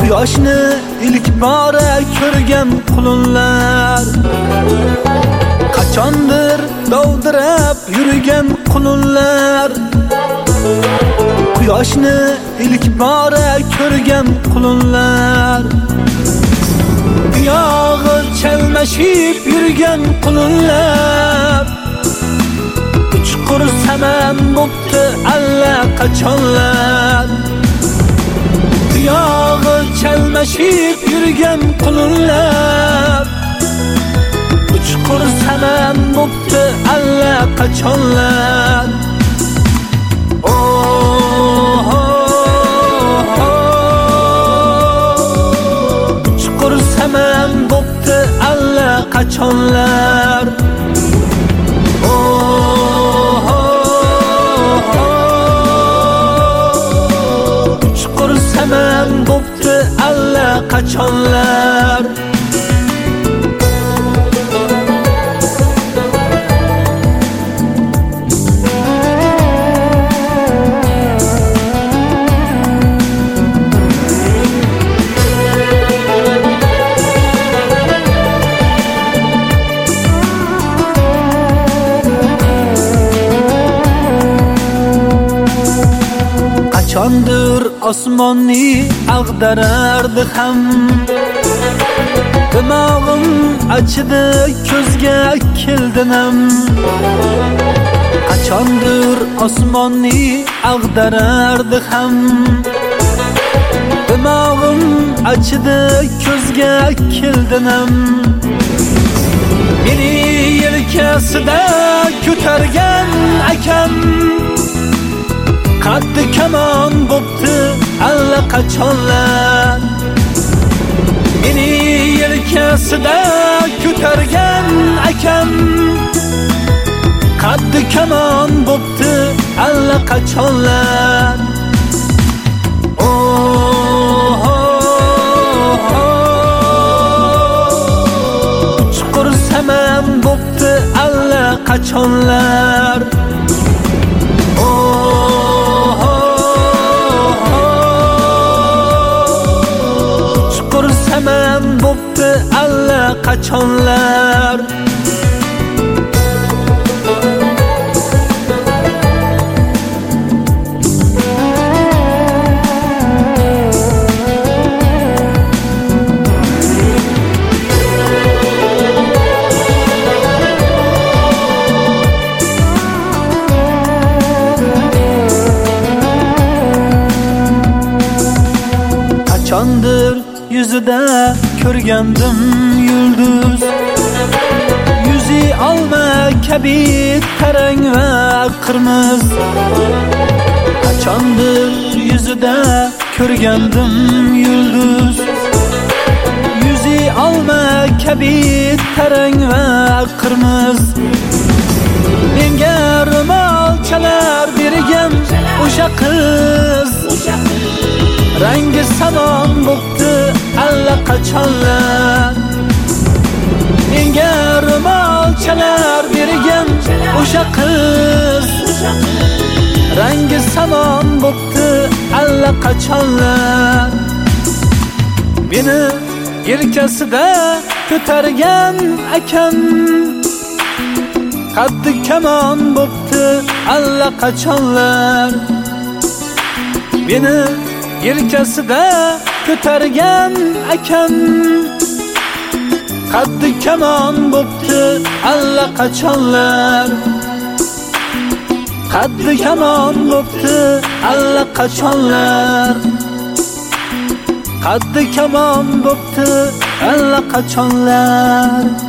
Quyoshni ilk bora ko'rgan qulunlar, qachondir dovdirab yurgan qulunlar. Quyoshni ilk bora ko'rgan qulunlar, oyog'i chalmashib yurgan qulunlar. Uchqur saman bo'pti allaqachonlar, oyog'i chalmashib yurgan qulunlar. Uchqur saman bo'pti allaqachonlar. Uchqur saman bo'pti allaqachonlar. Uchqur saman bo'pti allaqachonlar. Qachondir osmonni ag'darardi ham, dimog'im achidi, ko'zga keldi nam. Qachondir osmonni ag'darardi ham, dimog'im achidi, ko'zga keldi nam. Meni yelkasida ko'targan akam, qaddi kamon bo'pti allaqachonlar. Meni yelkasida ko'targan akam, qaddi kamon bo'pti allaqachonlar. Uchqur saman bo'pti allaqachonlar. Saman bo'pti allaqachonlar. Qachondir yuzida ko'rgandim yulduz, yuzi olma kabi tarang va qirmiz. Qachondir yuzida ko'rgandim yulduz, yuzi olma kabi tarang va qirmiz. Menga ro'mol chalar bergan o'sha qiz, rangi samon bo'pti allaqachonlar. Menga ro'mol chalar bergan o'sha qiz, rangi samon bo'pti allaqachonlar. Meni yelkasida ko'targan akam, qaddi kamon bo'pti allaqachonlar. Meni yelkasida ko'targan akam, qaddi kamon bo'pti allaqachonlar. Qaddi kamon bo'pti allaqachonlar. Qaddi kamon bo'pti allaqachonlar.